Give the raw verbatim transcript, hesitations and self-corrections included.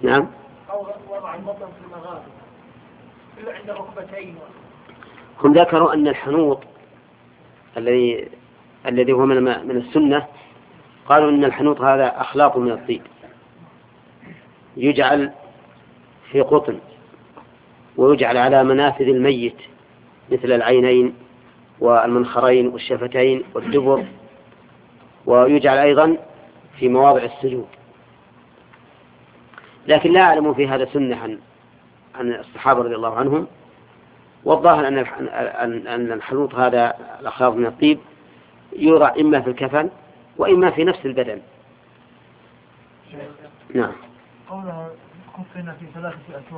نعم. أو وضع البطن في المغارب إلا عند ركبتين. هم ذكروا أن الحنوط الذي الذي هو من من السنة، قالوا أن الحنوط هذا أخلاط من الطيب يجعل في قطن ويجعل على منافذ الميت مثل العينين والمنخرين والشفتين والدبر، ويجعل أيضا في مواضع السجود. لكن لا أعلم في هذا سنة عن عن الصحابة رضي الله عنهم، والظاهر أن أن الحنوط هذا الأخلاط من الطيب يوضع إما في الكفن وإما في نفس البدن. نعم. قولها كفنا في ثلاثة أشواط